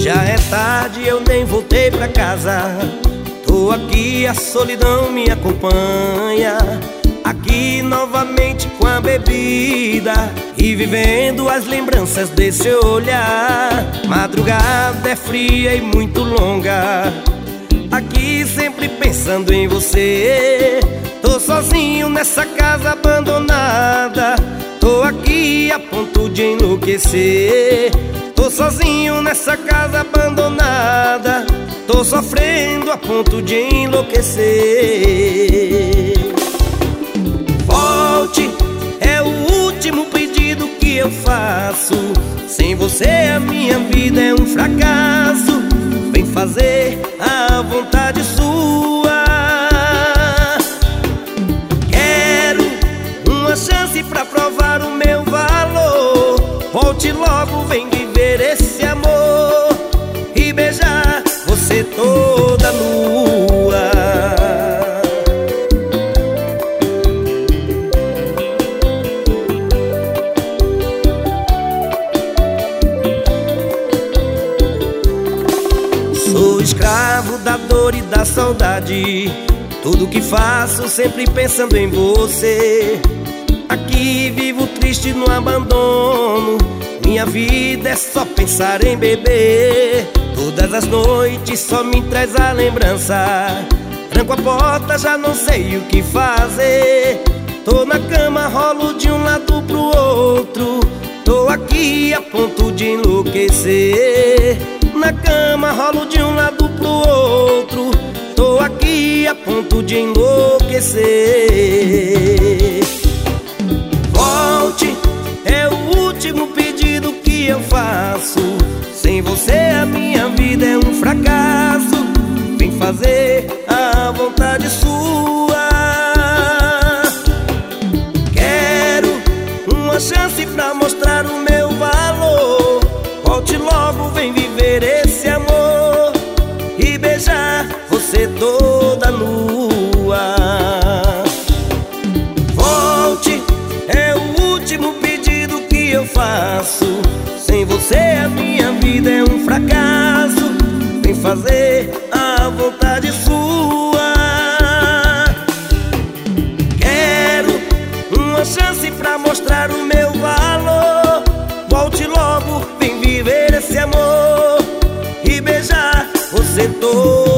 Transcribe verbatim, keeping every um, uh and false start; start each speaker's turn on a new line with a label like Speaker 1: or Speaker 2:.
Speaker 1: Já é tarde, eu nem voltei pra casa. Tô aqui, a solidão me acompanha. Aqui novamente com a bebida e vivendo as lembranças desse olhar. Madrugada é fria e muito longa, aqui sempre pensando em você. Tô sozinho nessa casa abandonada, tô aqui a ponto de enlouquecer. Tô sozinho nessa casa abandonada, tô sofrendo a ponto de enlouquecer. Volte, é o último pedido que eu faço. Sem você a minha vida é um fracasso. Vem fazer a vontade sua. Quero uma chance pra provar o meu valor. Volte logo, vem viver esse amor e beijar você toda nua. Sou escravo da dor e da saudade, tudo que faço sempre pensando em você. Aqui vivo triste no abandono, minha vida é só pensar em beber. Todas as noites só me traz a lembrança. Tranco a porta, já não sei o que fazer. Tô na cama, rolo de um lado pro outro. Tô aqui a ponto de enlouquecer. Na cama, rolo de um lado pro outro. Tô aqui a ponto de enlouquecer. Volte, é o último pedido que eu faço. Sem você a minha vida é um fracasso. Vem fazer a vontade sua. Quero uma chance pra mostrar o meu valor. Volte logo, vem viver esse amor e beijar você toda nua. Volte, é o último pedido que eu faço. Sem você a minha vida é um fracasso. Vem fazer a vontade sua. Quero uma chance pra mostrar o meu valor. Volte logo, vem viver esse amor e beijar você todo.